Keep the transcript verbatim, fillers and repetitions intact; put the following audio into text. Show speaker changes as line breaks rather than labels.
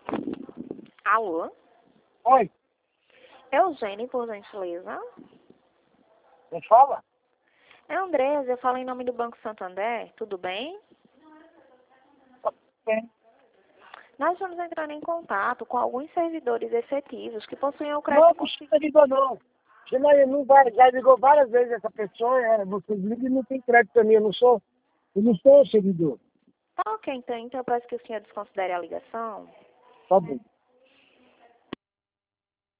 Alô?
Oi,
Eugênio, por gentileza.
quem fala?
É Andresa, eu falo em nome do Banco Santander, tudo bem?
Bem,
Nós estamos entrando em contato com alguns servidores efetivos que possuem o
não,
crédito
não
consignado.
precisa ligou não. Você não, não vai, já ligou várias vezes essa pessoa, é, você liga e não tem crédito pra mim, eu não sou, eu não sou seguidor.
Tá ok, então, então eu peço que o senhor desconsidere a ligação.
Tá bom.